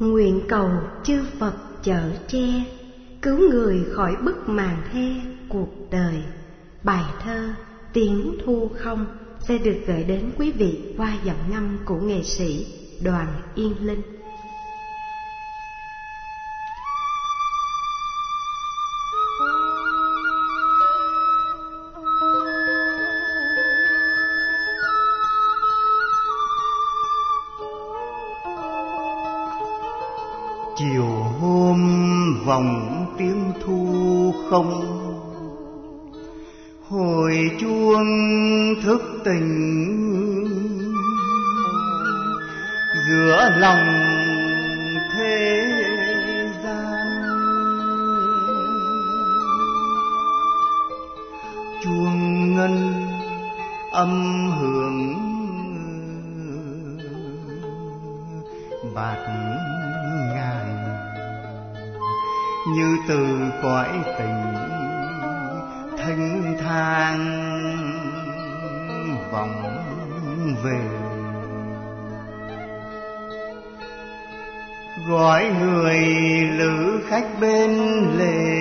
Nguyện cầu chư Phật chở che, cứu người khỏi bức màn the cuộc đời. Bài thơ Tiếng Thu Không sẽ được gửi đến quý vị qua giọng ngâm của nghệ sĩ Đoàn Yên Linh. Chiều hôm vòng tiếng thu không, hồi chuông thức tỉnh giữa lòng thế gian. Chuông ngân âm hưởng bạt ngàn, như từ cõi tình thanh thang vòng về. Gọi người lữ khách bên lề,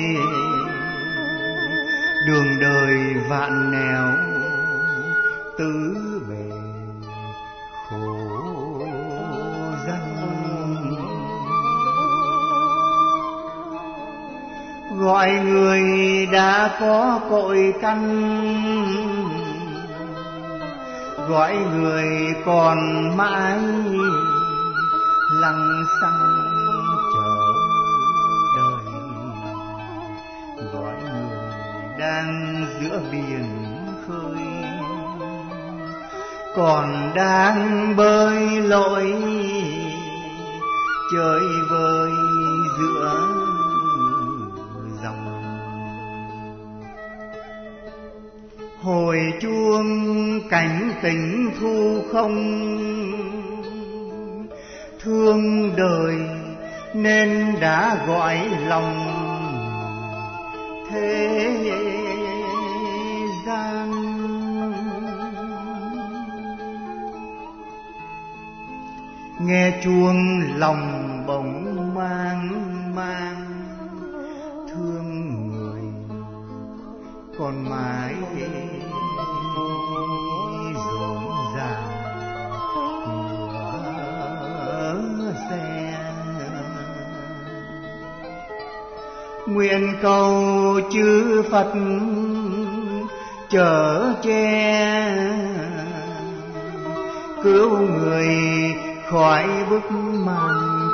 đường đời vạn nẻo tứ bề khổ dân. Gọi người đã có cội căn, gọi người còn mãi lăng xăng chờ đợi. Gọi người đang giữa biển khơi, còn đang bơi lội chơi vơi giữa dòng. Hồi chuông cảnh tình thu không, thương đời nên đã gọi lòng thế gian. Nghe chuông lòng bỗng mang thương người còn mãi rộn ràng ngựa xe. Nguyện cầu chư Phật chở che, cứu người khỏi bức màn